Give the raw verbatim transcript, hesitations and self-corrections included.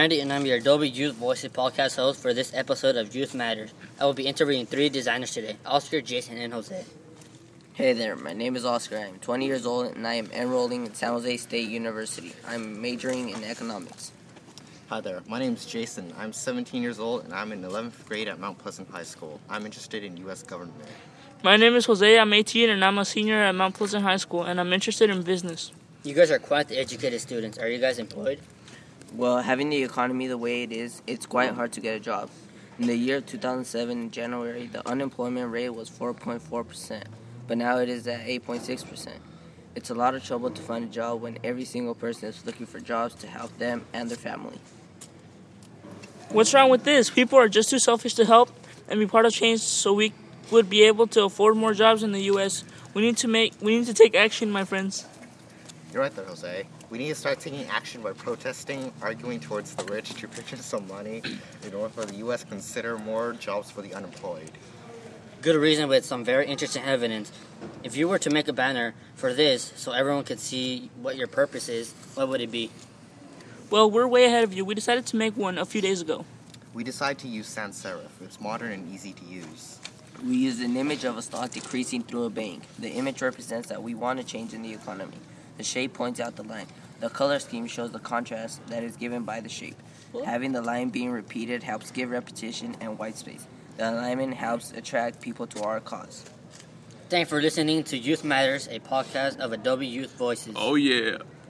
Randy, and I'm your Adobe Youth Voices podcast host for this episode of Youth Matters. I will be interviewing three designers today, Oscar, Jason, and Jose. Hey there, my name is Oscar. I am twenty years old and I am enrolling in San Jose State University. I'm majoring in economics. Hi there, my name is Jason. I'm seventeen years old and I'm in eleventh grade at Mount Pleasant High School. I'm interested in U S government. My name is Jose. I'm eighteen and I'm a senior at Mount Pleasant High School and I'm interested in business. You guys are quite the educated students. Are you guys employed? Well, having the economy the way it is, it's quite hard to get a job. In the year two thousand seven, in January, the unemployment rate was four point four percent, but now it is at eight point six percent. It's a lot of trouble to find a job when every single person is looking for jobs to help them and their family. What's wrong with this? People are just too selfish to help and be part of change so we would be able to afford more jobs in the U S. We need to make we need to take action, my friends. You're right there, Jose. We need to start taking action by protesting, arguing towards the rich to purchase some money in order for the U S to consider more jobs for the unemployed. Good reason with some very interesting evidence. If you were to make a banner for this so everyone could see what your purpose is, what would it be? Well, we're way ahead of you. We decided to make one a few days ago. We decided to use sans serif. It's modern and easy to use. We used an image of a stock decreasing through a bank. The image represents that we want to change in the economy. The shape points out the line. The color scheme shows the contrast that is given by the shape. What? Having the line being repeated helps give repetition and white space. The alignment helps attract people to our cause. Thanks for listening to Youth Matters, a podcast of Adobe Youth Voices. Oh, yeah.